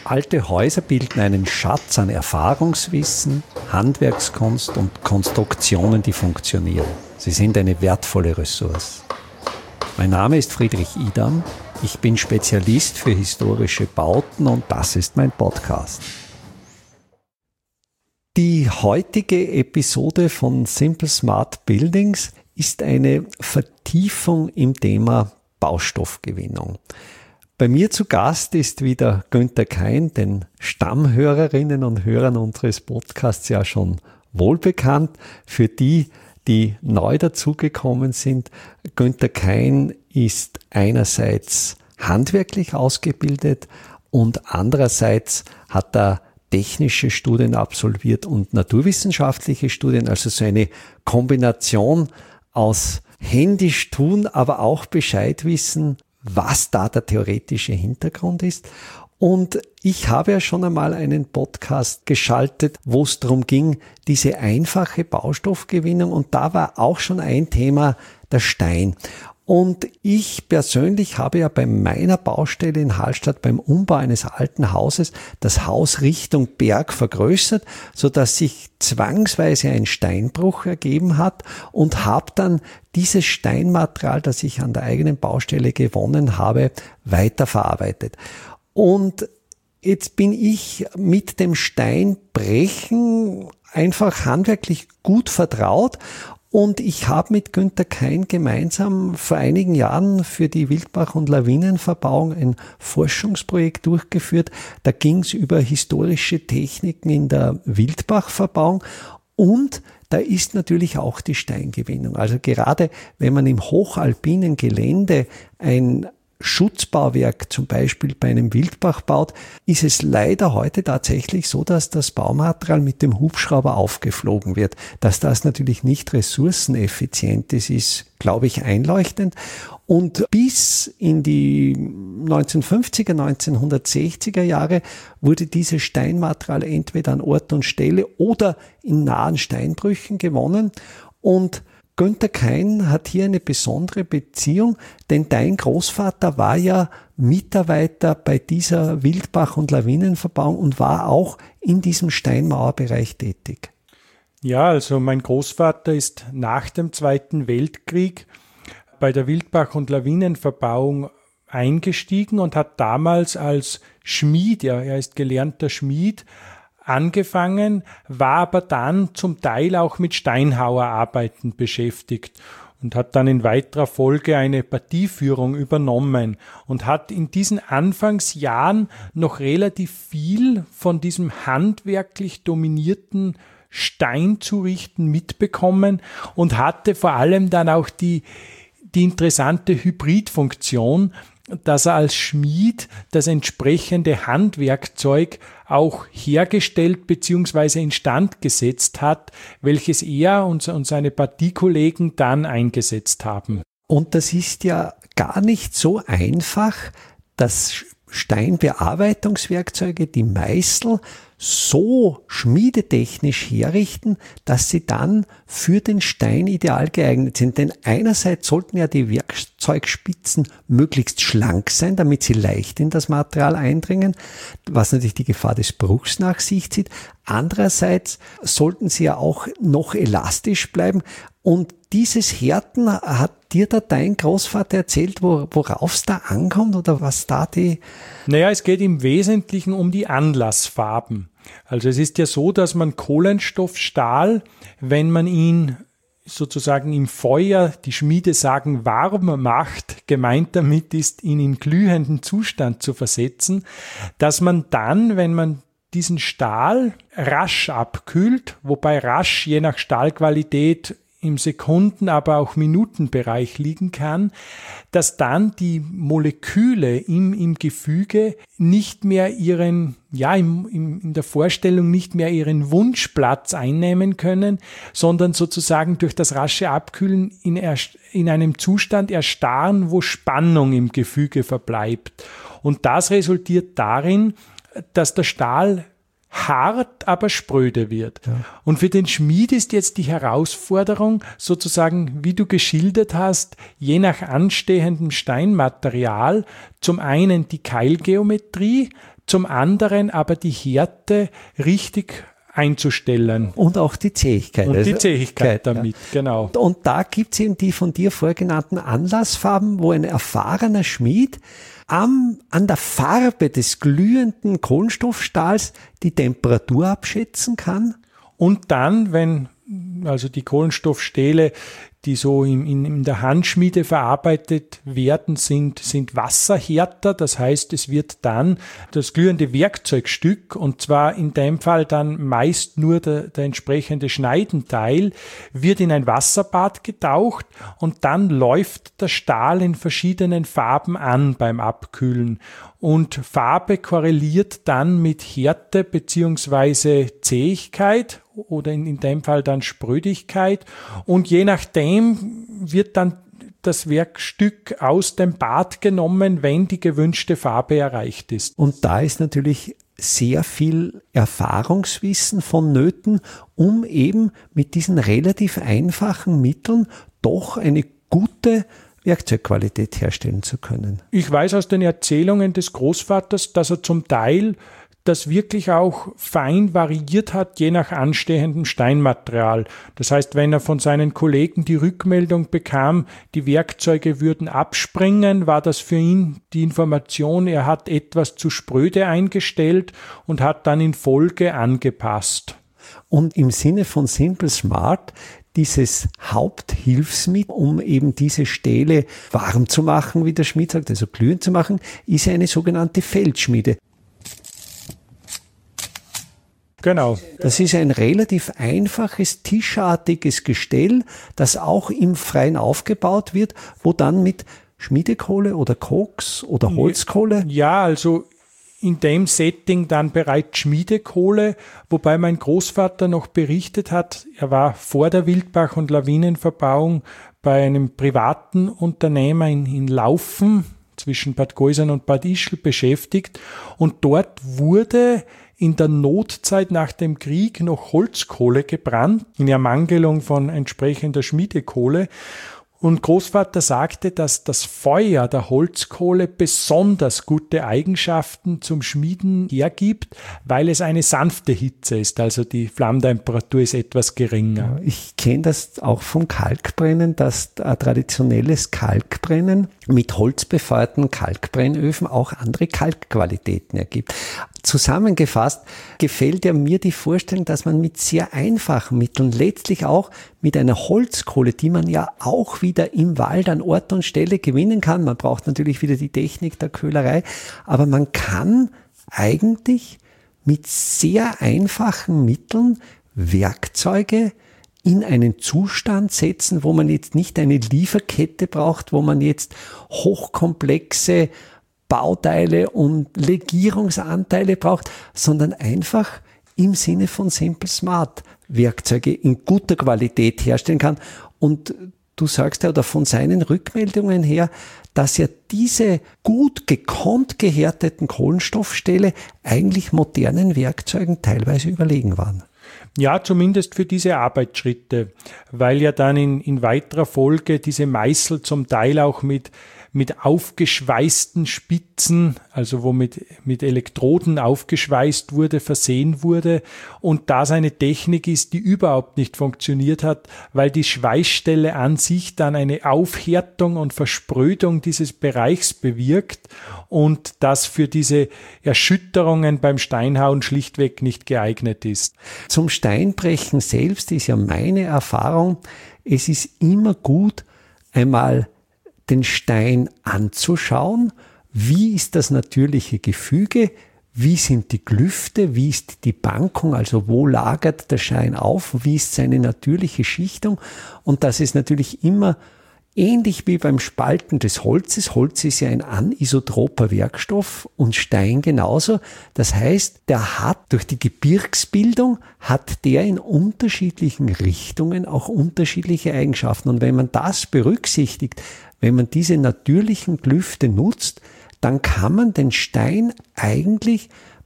Alte Häuser bilden einen Schatz an Erfahrungswissen, Handwerkskunst und Konstruktionen, die funktionieren. Sie sind eine wertvolle Ressource. Mein Name ist Friedrich Idam. Ich bin Spezialist für historische Bauten und das ist mein Podcast. Die heutige Episode von Simple Smart Buildings ist eine Vertiefung im Thema Baustoffgewinnung. Bei mir zu Gast ist wieder Günther Kein, den Stammhörerinnen und Hörern unseres Podcasts ja schon wohlbekannt. Für die, die neu dazugekommen sind, Günther Kein ist einerseits handwerklich ausgebildet und andererseits hat er technische Studien absolviert und naturwissenschaftliche Studien, also so eine Kombination aus händisch tun, aber auch Bescheid wissen, was da der theoretische Hintergrund ist. Und ich habe ja schon einmal einen Podcast geschaltet, wo es darum ging, diese einfache Baustoffgewinnung, und da war auch schon ein Thema der Stein. Und ich persönlich habe ja bei meiner Baustelle in Hallstatt beim Umbau eines alten Hauses das Haus Richtung Berg vergrößert, sodass sich zwangsweise ein Steinbruch ergeben hat, und habe dann dieses Steinmaterial, das ich an der eigenen Baustelle gewonnen habe, weiterverarbeitet. Und jetzt bin ich mit dem Steinbrechen einfach handwerklich gut vertraut. Und ich habe mit Günther Kein gemeinsam vor einigen Jahren für die Wildbach- und Lawinenverbauung ein Forschungsprojekt durchgeführt. Da ging es über historische Techniken in der Wildbachverbauung, und da ist natürlich auch die Steingewinnung. Also gerade wenn man im hochalpinen Gelände ein Schutzbauwerk zum Beispiel bei einem Wildbach baut, ist es leider heute tatsächlich so, dass das Baumaterial mit dem Hubschrauber aufgeflogen wird. Dass das natürlich nicht ressourceneffizient ist, glaube ich, einleuchtend. Und bis in die 1950er, 1960er Jahre wurde dieses Steinmaterial entweder an Ort und Stelle oder in nahen Steinbrüchen gewonnen. Und Günther Kein hat hier eine besondere Beziehung, denn dein Großvater war ja Mitarbeiter bei dieser Wildbach- und Lawinenverbauung und war auch in diesem Steinmauerbereich tätig. Ja, also mein Großvater ist nach dem Zweiten Weltkrieg bei der Wildbach- und Lawinenverbauung eingestiegen und hat damals als Schmied, er ist gelernter Schmied, angefangen, war aber dann zum Teil auch mit Steinhauerarbeiten beschäftigt und hat dann in weiterer Folge eine Partieführung übernommen und hat in diesen Anfangsjahren noch relativ viel von diesem handwerklich dominierten Steinzurichten mitbekommen und hatte vor allem dann auch die interessante Hybridfunktion, dass er als Schmied das entsprechende Handwerkzeug auch hergestellt bzw. instand gesetzt hat, welches er und seine Partiekollegen dann eingesetzt haben. Und das ist ja gar nicht so einfach, dass Steinbearbeitungswerkzeuge, die Meißel, so schmiedetechnisch herrichten, dass sie dann für den Stein ideal geeignet sind. Denn einerseits sollten ja die Werkzeugspitzen möglichst schlank sein, damit sie leicht in das Material eindringen, was natürlich die Gefahr des Bruchs nach sich zieht. Andererseits sollten sie ja auch noch elastisch bleiben. Und dieses Härten hat dir da dein Großvater erzählt, worauf es da ankommt oder was da die... Naja, es geht im Wesentlichen um die Anlassfarben. Also es ist ja so, dass man Kohlenstoffstahl, wenn man ihn sozusagen im Feuer, die Schmiede sagen, warm macht, gemeint damit ist, ihn in glühenden Zustand zu versetzen, dass man dann, wenn man diesen Stahl rasch abkühlt, wobei rasch je nach Stahlqualität im Sekunden-, aber auch Minutenbereich liegen kann, dass dann die Moleküle im Gefüge nicht mehr ihren, in der Vorstellung nicht mehr ihren Wunschplatz einnehmen können, sondern sozusagen durch das rasche Abkühlen in einem Zustand erstarren, wo Spannung im Gefüge verbleibt. Und das resultiert darin, dass der Stahl hart, aber spröde wird. Ja. Und für den Schmied ist jetzt die Herausforderung sozusagen, wie du geschildert hast, je nach anstehendem Steinmaterial, zum einen die Keilgeometrie, zum anderen aber die Härte richtig einzustellen. Und auch die Zähigkeit. Und die Zähigkeit damit, genau. Und da gibt es eben die von dir vorgenannten Anlassfarben, wo ein erfahrener Schmied an der Farbe des glühenden Kohlenstoffstahls die Temperatur abschätzen kann. Und dann, wenn also die Kohlenstoffstähle, die so in der Handschmiede verarbeitet werden, sind wasserhärter. Das heißt, es wird dann das glühende Werkzeugstück, und zwar in dem Fall dann meist nur der entsprechende Schneidenteil, wird in ein Wasserbad getaucht und dann läuft der Stahl in verschiedenen Farben an beim Abkühlen. Und Farbe korreliert dann mit Härte bzw. Zähigkeit oder in dem Fall dann Sprödigkeit. Und je nachdem wird dann das Werkstück aus dem Bad genommen, wenn die gewünschte Farbe erreicht ist. Und da ist natürlich sehr viel Erfahrungswissen vonnöten, um eben mit diesen relativ einfachen Mitteln doch eine gute Werkzeugqualität herstellen zu können. Ich weiß aus den Erzählungen des Großvaters, dass er zum Teil das wirklich auch fein variiert hat, je nach anstehendem Steinmaterial. Das heißt, wenn er von seinen Kollegen die Rückmeldung bekam, die Werkzeuge würden abspringen, war das für ihn die Information, er hat etwas zu spröde eingestellt und hat dann in Folge angepasst. Und im Sinne von Simple Smart, dieses Haupthilfsmittel, um eben diese Stähle warm zu machen, wie der Schmied sagt, also glühend zu machen, ist eine sogenannte Feldschmiede. Genau. Das ist ein relativ einfaches, tischartiges Gestell, das auch im Freien aufgebaut wird, wo dann mit Schmiedekohle oder Koks oder Holzkohle. Ja, also in dem Setting dann bereits Schmiedekohle, wobei mein Großvater noch berichtet hat, er war vor der Wildbach- und Lawinenverbauung bei einem privaten Unternehmer in Laufen zwischen Bad Gausern und Bad Ischl beschäftigt, und dort wurde in der Notzeit nach dem Krieg noch Holzkohle gebrannt, in Ermangelung von entsprechender Schmiedekohle. Und Großvater sagte, dass das Feuer der Holzkohle besonders gute Eigenschaften zum Schmieden hergibt, weil es eine sanfte Hitze ist, also die Flammentemperatur ist etwas geringer. Ich kenne das auch vom Kalkbrennen, dass ein traditionelles Kalkbrennen mit holzbefeuerten Kalkbrennöfen auch andere Kalkqualitäten ergibt. Zusammengefasst gefällt ja mir die Vorstellung, dass man mit sehr einfachen Mitteln, letztlich auch mit einer Holzkohle, die man ja auch wieder im Wald an Ort und Stelle gewinnen kann. Man braucht natürlich wieder die Technik der Köhlerei, aber man kann eigentlich mit sehr einfachen Mitteln Werkzeuge in einen Zustand setzen, wo man jetzt nicht eine Lieferkette braucht, wo man jetzt hochkomplexe Bauteile und Legierungsanteile braucht, sondern einfach im Sinne von Simple Smart Werkzeuge in guter Qualität herstellen kann. Und du sagst ja, oder von seinen Rückmeldungen her, dass ja diese gut gekonnt gehärteten Kohlenstoffstähle eigentlich modernen Werkzeugen teilweise überlegen waren. Ja, zumindest für diese Arbeitsschritte, weil ja dann in weiterer Folge diese Meißel zum Teil auch mit aufgeschweißten Spitzen, also wo mit Elektroden aufgeschweißt wurde, versehen wurde, und das eine Technik ist, die überhaupt nicht funktioniert hat, weil die Schweißstelle an sich dann eine Aufhärtung und Versprödung dieses Bereichs bewirkt und das für diese Erschütterungen beim Steinhauen schlichtweg nicht geeignet ist. Zum Steinbrechen selbst ist ja meine Erfahrung, es ist immer gut, einmal den Stein anzuschauen. Wie ist das natürliche Gefüge? Wie sind die Klüfte? Wie ist die Bankung? Also wo lagert der Stein auf? Wie ist seine natürliche Schichtung? Und das ist natürlich immer ähnlich wie beim Spalten des Holzes. Holz ist ja ein anisotroper Werkstoff und Stein genauso. Das heißt, der hat durch die Gebirgsbildung, hat der in unterschiedlichen Richtungen auch unterschiedliche Eigenschaften. Und wenn man das berücksichtigt, wenn man diese natürlichen Klüfte nutzt, dann kann man den Stein eigentlich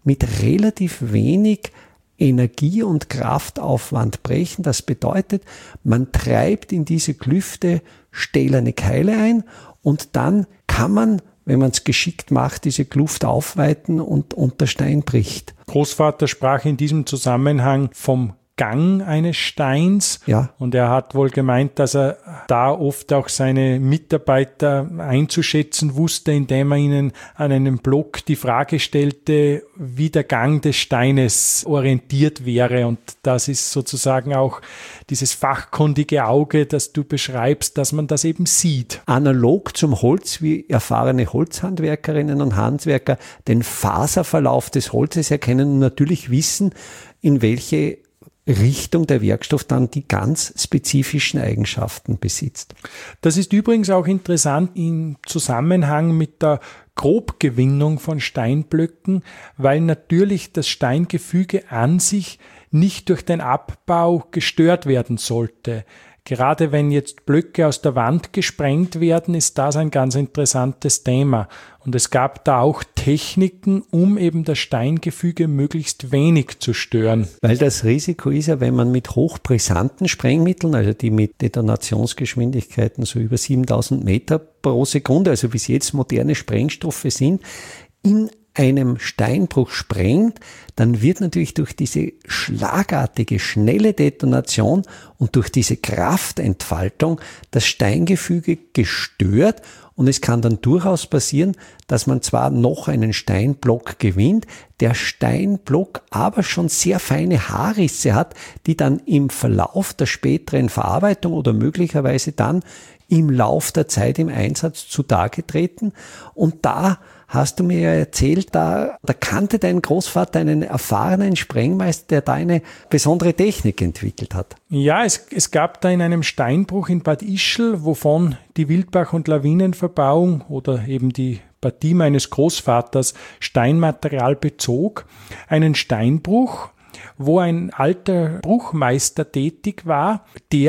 mit relativ wenig Energie- und Kraftaufwand brechen. Das bedeutet, man treibt in diese Klüfte stählerne Keile ein und dann kann man, wenn man es geschickt macht, diese Kluft aufweiten und der Stein bricht. Großvater sprach in diesem Zusammenhang vom Gang eines Steins. Ja. Und er hat wohl gemeint, dass er da oft auch seine Mitarbeiter einzuschätzen wusste, indem er ihnen an einem Block die Frage stellte, wie der Gang des Steines orientiert wäre. Und das ist sozusagen auch dieses fachkundige Auge, das du beschreibst, dass man das eben sieht. Analog zum Holz, wie erfahrene Holzhandwerkerinnen und Handwerker den Faserverlauf des Holzes erkennen und natürlich wissen, in welche Richtung der Werkstoff dann die ganz spezifischen Eigenschaften besitzt. Das ist übrigens auch interessant im Zusammenhang mit der Grobgewinnung von Steinblöcken, weil natürlich das Steingefüge an sich nicht durch den Abbau gestört werden sollte. Gerade wenn jetzt Blöcke aus der Wand gesprengt werden, ist das ein ganz interessantes Thema. Und es gab da auch Techniken, um eben das Steingefüge möglichst wenig zu stören. Weil das Risiko ist ja, wenn man mit hochbrisanten Sprengmitteln, also die mit Detonationsgeschwindigkeiten so über 7000 Meter pro Sekunde, also bis jetzt moderne Sprengstoffe sind, in einem Steinbruch sprengt, dann wird natürlich durch diese schlagartige, schnelle Detonation und durch diese Kraftentfaltung das Steingefüge gestört und es kann dann durchaus passieren, dass man zwar noch einen Steinblock gewinnt, der Steinblock aber schon sehr feine Haarrisse hat, die dann im Verlauf der späteren Verarbeitung oder möglicherweise dann im Lauf der Zeit im Einsatz zutage treten. Und da hast du mir ja erzählt, da kannte dein Großvater einen erfahrenen Sprengmeister, der da eine besondere Technik entwickelt hat. Ja, es gab da in einem Steinbruch in Bad Ischl, wovon die Wildbach- und Lawinenverbauung oder eben die Partie meines Großvaters Steinmaterial bezog, einen Steinbruch, wo ein alter Bruchmeister tätig war,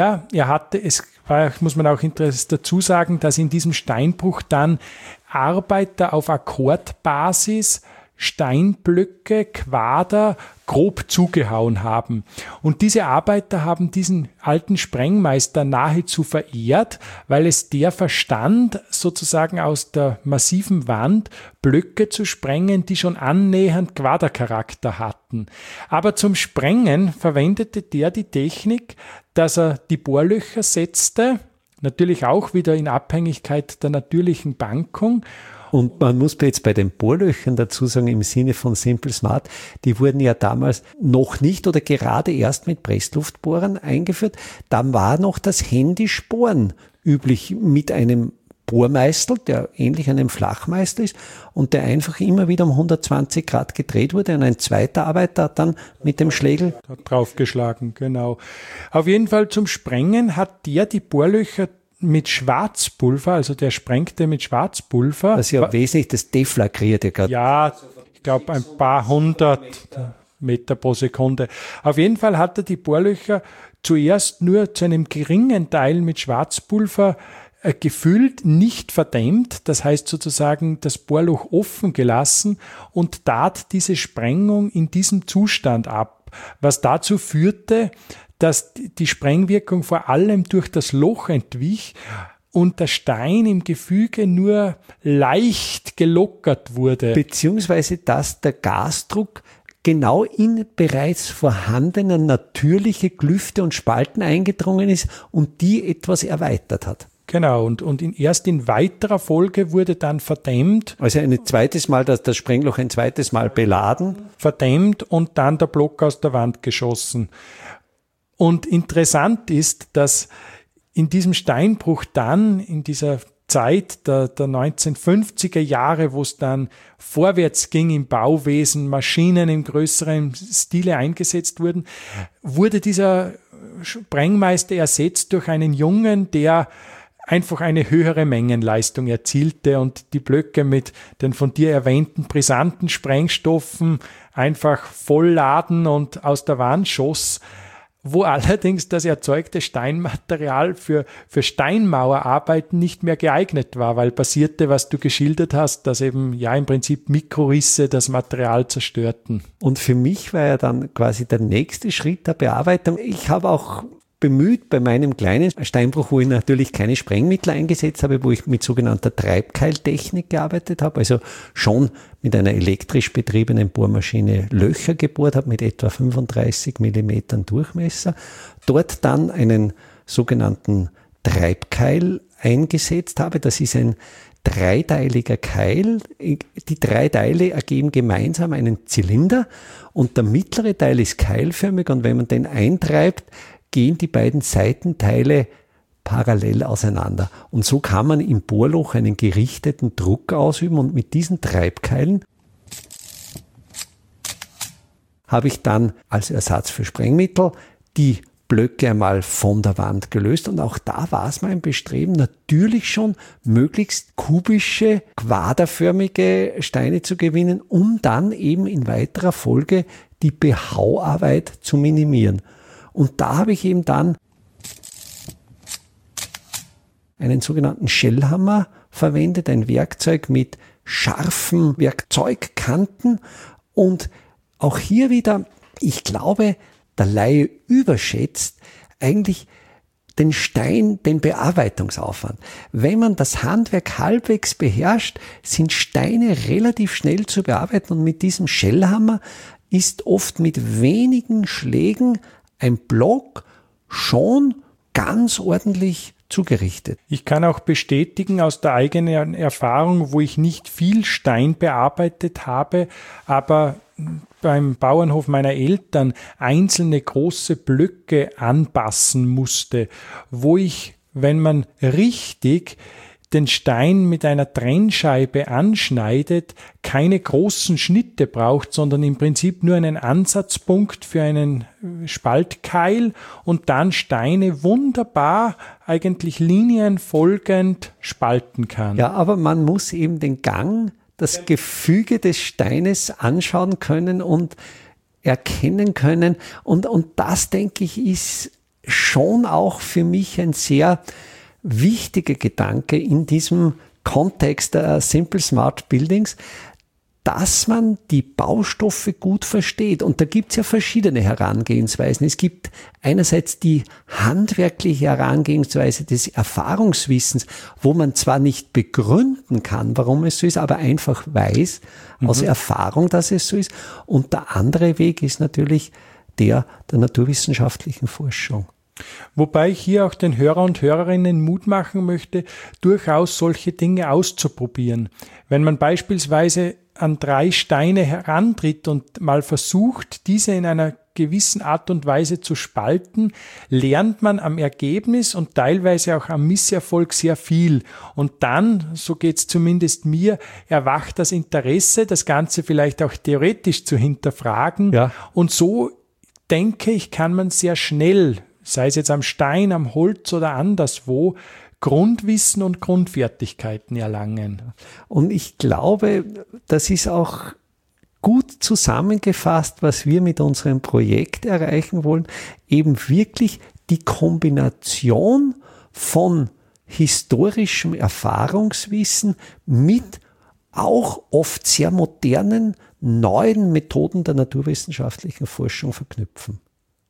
muss man auch dazu sagen, dass in diesem Steinbruch dann Arbeiter auf Akkordbasis Steinblöcke, Quader grob zugehauen haben. Und diese Arbeiter haben diesen alten Sprengmeister nahezu verehrt, weil es der verstand, sozusagen aus der massiven Wand Blöcke zu sprengen, die schon annähernd Quadercharakter hatten. Aber zum Sprengen verwendete der die Technik, dass er die Bohrlöcher setzte, natürlich auch wieder in Abhängigkeit der natürlichen Bankung. Und man muss jetzt bei den Bohrlöchern dazu sagen, im Sinne von Simple Smart, die wurden ja damals noch nicht oder gerade erst mit Pressluftbohrern eingeführt. Dann war noch das händisch Bohren üblich mit einem Bohrmeißel, der ähnlich einem Flachmeißel ist und der einfach immer wieder um 120 Grad gedreht wurde und ein zweiter Arbeiter hat dann mit dem Schlägel draufgeschlagen, genau. Auf jeden Fall zum Sprengen hat der die Bohrlöcher mit Schwarzpulver, also der sprengte mit Schwarzpulver. Das ist ja wesentlich das deflagrierte gerade. Ja, ich glaube ein paar hundert Meter pro Sekunde. Auf jeden Fall hat er die Bohrlöcher zuerst nur zu einem geringen Teil mit Schwarzpulver gefüllt, nicht verdämmt, das heißt sozusagen das Bohrloch offen gelassen und tat diese Sprengung in diesem Zustand ab, was dazu führte, dass die Sprengwirkung vor allem durch das Loch entwich und der Stein im Gefüge nur leicht gelockert wurde. Beziehungsweise, dass der Gasdruck genau in bereits vorhandene natürliche Klüfte und Spalten eingedrungen ist und die etwas erweitert hat. Genau, und erst in weiterer Folge wurde dann verdämmt. Also das Sprengloch ein zweites Mal beladen. Verdämmt und dann der Block aus der Wand geschossen. Und interessant ist, dass in diesem Steinbruch dann, in dieser Zeit der 1950er Jahre, wo es dann vorwärts ging im Bauwesen, Maschinen im größeren Stile eingesetzt wurden, wurde dieser Sprengmeister ersetzt durch einen Jungen, der einfach eine höhere Mengenleistung erzielte und die Blöcke mit den von dir erwähnten brisanten Sprengstoffen einfach vollladen und aus der Wand schoss. wo allerdings das erzeugte Steinmaterial für Steinmauerarbeiten nicht mehr geeignet war, weil passierte, was du geschildert hast, dass eben im Prinzip Mikrorisse das Material zerstörten. Und für mich war ja dann quasi der nächste Schritt der Bearbeitung. Ich habe auch bemüht bei meinem kleinen Steinbruch, wo ich natürlich keine Sprengmittel eingesetzt habe, wo ich mit sogenannter Treibkeiltechnik gearbeitet habe, also schon mit einer elektrisch betriebenen Bohrmaschine Löcher gebohrt habe mit etwa 35 Millimetern Durchmesser, dort dann einen sogenannten Treibkeil eingesetzt habe. Das ist ein dreiteiliger Keil. Die drei Teile ergeben gemeinsam einen Zylinder und der mittlere Teil ist keilförmig und wenn man den eintreibt, gehen die beiden Seitenteile parallel auseinander. Und so kann man im Bohrloch einen gerichteten Druck ausüben und mit diesen Treibkeilen habe ich dann als Ersatz für Sprengmittel die Blöcke einmal von der Wand gelöst und auch da war es mein Bestreben, natürlich schon möglichst kubische, quaderförmige Steine zu gewinnen, um dann eben in weiterer Folge die Behauarbeit zu minimieren. Und da habe ich eben dann einen sogenannten Schellhammer verwendet, ein Werkzeug mit scharfen Werkzeugkanten. Und auch hier wieder, ich glaube, der Laie überschätzt eigentlich den Stein, den Bearbeitungsaufwand. Wenn man das Handwerk halbwegs beherrscht, sind Steine relativ schnell zu bearbeiten und mit diesem Schellhammer ist oft mit wenigen Schlägen ein Block schon ganz ordentlich zugerichtet. Ich kann auch bestätigen aus der eigenen Erfahrung, wo ich nicht viel Stein bearbeitet habe, aber beim Bauernhof meiner Eltern einzelne große Blöcke anpassen musste, wo ich, wenn man richtig den Stein mit einer Trennscheibe anschneidet, keine großen Schnitte braucht, sondern im Prinzip nur einen Ansatzpunkt für einen Spaltkeil und dann Steine wunderbar, eigentlich linienfolgend spalten kann. Ja, aber man muss eben den Gang, das Gefüge des Steines anschauen können und erkennen können. Und das, denke ich, ist schon auch für mich ein sehr wichtiger Gedanke in diesem Kontext der Simple Smart Buildings, dass man die Baustoffe gut versteht. Und da gibt es ja verschiedene Herangehensweisen. Es gibt einerseits die handwerkliche Herangehensweise des Erfahrungswissens, wo man zwar nicht begründen kann, warum es so ist, aber einfach weiß aus Erfahrung, dass es so ist. Und der andere Weg ist natürlich der naturwissenschaftlichen Forschung. Wobei ich hier auch den Hörer und Hörerinnen Mut machen möchte, durchaus solche Dinge auszuprobieren. Wenn man beispielsweise an 3 Steine herantritt und mal versucht, diese in einer gewissen Art und Weise zu spalten, lernt man am Ergebnis und teilweise auch am Misserfolg sehr viel. Und dann, so geht's zumindest mir, erwacht das Interesse, das Ganze vielleicht auch theoretisch zu hinterfragen. Ja. Und so, denke ich, kann man sehr schnell, sei es jetzt am Stein, am Holz oder anderswo, Grundwissen und Grundfertigkeiten erlangen. Und ich glaube, das ist auch gut zusammengefasst, was wir mit unserem Projekt erreichen wollen, eben wirklich die Kombination von historischem Erfahrungswissen mit auch oft sehr modernen, neuen Methoden der naturwissenschaftlichen Forschung verknüpfen.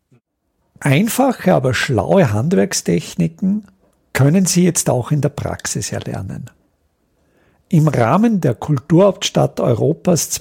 Einfache, aber schlaue Handwerkstechniken können Sie jetzt auch in der Praxis erlernen. Im Rahmen der Kulturhauptstadt Europas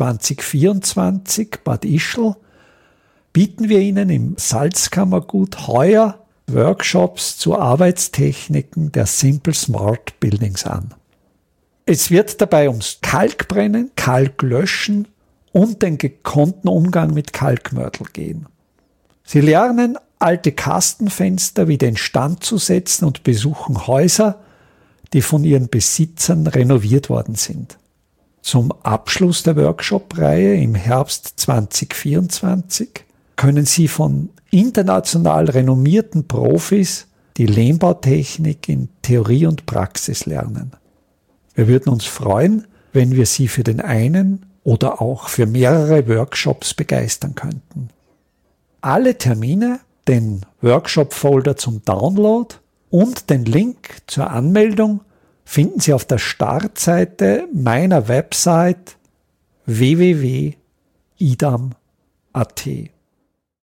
2024, Bad Ischl, bieten wir Ihnen im Salzkammergut heuer Workshops zu Arbeitstechniken der Simple Smart Buildings an. Es wird dabei ums Kalkbrennen, Kalklöschen und den gekonnten Umgang mit Kalkmörtel gehen. Sie lernen, alte Kastenfenster wieder instand zu setzen und besuchen Häuser, die von ihren Besitzern renoviert worden sind. Zum Abschluss der Workshop-Reihe im Herbst 2024 können Sie von international renommierten Profis die Lehmbautechnik in Theorie und Praxis lernen. Wir würden uns freuen, wenn wir Sie für den einen oder auch für mehrere Workshops begeistern könnten. Alle Termine, den Workshop-Folder zum Download und den Link zur Anmeldung finden Sie auf der Startseite meiner Website www.idam.at.